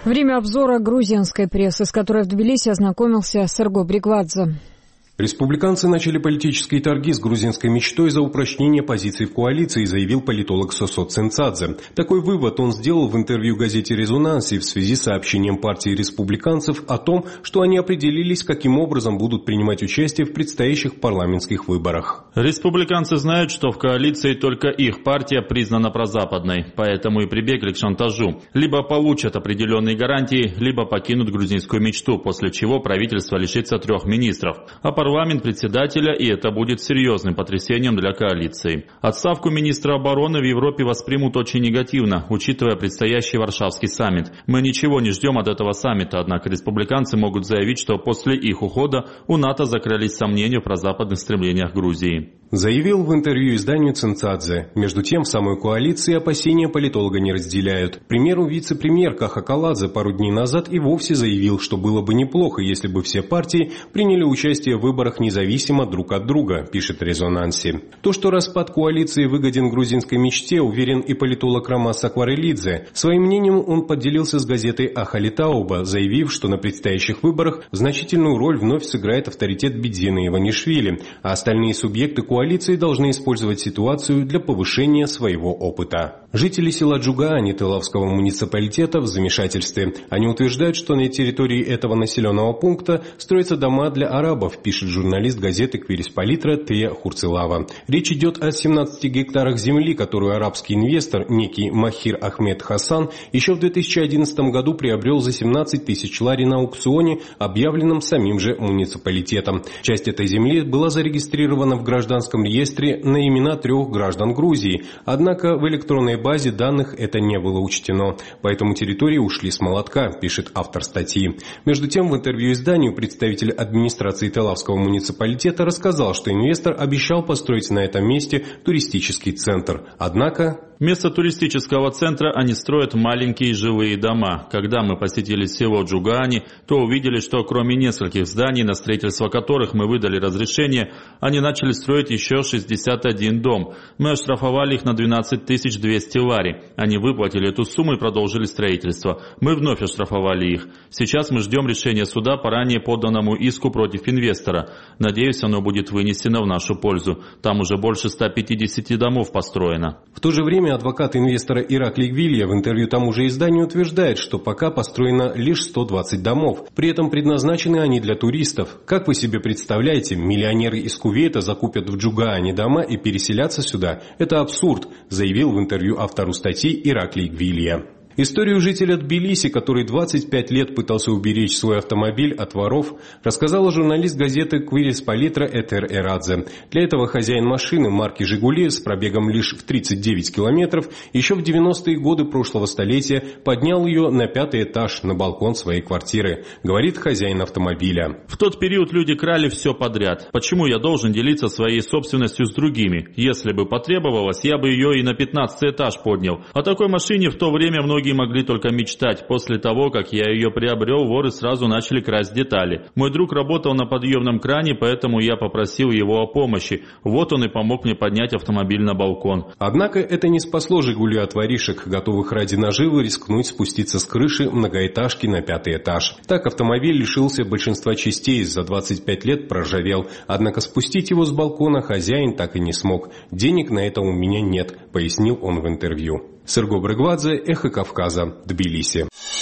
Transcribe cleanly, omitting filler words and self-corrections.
Время обзора грузинской прессы, с которой в Тбилиси ознакомился Серго Бригвадзе. Республиканцы начали политические торги с грузинской мечтой за упрочнение позиций в коалиции, заявил политолог Сосо Ценцадзе. Такой вывод он сделал в интервью газете «Резонансе» в связи с сообщением партии республиканцев о том, что они определились, каким образом будут принимать участие в предстоящих парламентских выборах. Республиканцы знают, что в коалиции только их партия признана прозападной, поэтому и прибегли к шантажу. Либо получат определенные гарантии, либо покинут грузинскую мечту, после чего правительство лишится 3 министров. А парламент председателя, и это будет серьезным потрясением для коалиции. Отставку министра обороны в Европе воспримут очень негативно, учитывая предстоящий Варшавский саммит. Мы ничего не ждем от этого саммита, однако республиканцы могут заявить, что после их ухода у НАТО закрылись сомнения в прозападных стремлениях Грузии. Заявил в интервью изданию Ценцадзе. Между тем, в самой коалиции опасения политолога не разделяют. К примеру, вице-премьер Каха Каладзе пару дней назад и вовсе заявил, что было бы неплохо, если бы все партии приняли участие в выборах независимо друг от друга, пишет «Резонансе». То, что распад коалиции выгоден грузинской мечте, уверен и политолог Ромас Акварелидзе. Своим мнением он поделился с газетой «Ахали Тауба», заявив, что на предстоящих выборах значительную роль вновь сыграет авторитет Бедзина Иванишвили, а остальные субъекты коалиции должны использовать ситуацию для повышения своего опыта. Жители села Джугаани Тылавского муниципалитета в замешательстве. Они утверждают, что на территории этого населенного пункта строятся дома для арабов, пишет журналист газеты «Квирис-Палитра» Тея Хурцилава. Речь идет о 17 гектарах земли, которую арабский инвестор, некий Махир Ахмед Хасан, еще в 2011 году приобрел за 17 тысяч лари на аукционе, объявленном самим же муниципалитетом. Часть этой земли была зарегистрирована в гражданском реестре на имена 3 граждан Грузии, однако в электронной базе данных это не было учтено, поэтому территории ушли с молотка, пишет автор статьи. Между тем, в интервью изданию представитель администрации Тылавского муниципалитета рассказал, что инвестор обещал построить на этом месте туристический центр. Однако... Вместо туристического центра они строят маленькие жилые дома. Когда мы посетили село Джугаани, то увидели, что кроме нескольких зданий, на строительство которых мы выдали разрешение, они начали строить еще 61 дом. Мы оштрафовали их на 12 200 лари. Они выплатили эту сумму и продолжили строительство. Мы вновь оштрафовали их. Сейчас мы ждем решения суда по ранее поданному иску против инвестора. Надеюсь, оно будет вынесено в нашу пользу. Там уже больше 150 домов построено. В то же время адвокат инвестора Ираклий Гвилья в интервью тому же изданию утверждает, что пока построено лишь 120 домов. При этом предназначены они для туристов. Как вы себе представляете, миллионеры из Кувейта закупят в Джугаани дома и переселятся сюда? Это абсурд, заявил в интервью автору статьи Ираклий Гвилья. Историю жителя Тбилиси, который 25 лет пытался уберечь свой автомобиль от воров, рассказала журналист газеты «Квирис-Палитра» Этер Эрадзе. Для этого хозяин машины марки «Жигули» с пробегом лишь в 39 километров еще в 90-е годы прошлого столетия поднял ее на 5-й этаж на балкон своей квартиры, говорит хозяин автомобиля. В тот период люди крали все подряд. Почему я должен делиться своей собственностью с другими? Если бы потребовалось, я бы ее и на 15-й этаж поднял. О такой машине в то время многие могли только мечтать. После того, как я ее приобрел, воры сразу начали красть детали. Мой друг работал на подъемном кране, поэтому я попросил его о помощи. Вот он и помог мне поднять автомобиль на балкон. Однако это не спасло «Жигули» от воришек, готовых ради наживы рискнуть спуститься с крыши многоэтажки на 5-й этаж. Так автомобиль лишился большинства частей, за 25 лет проржавел. Однако спустить его с балкона хозяин так и не смог. «Денег на это у меня нет», пояснил он в интервью. Серго Бригвадзе, Эхо Кавказа, Тбилиси.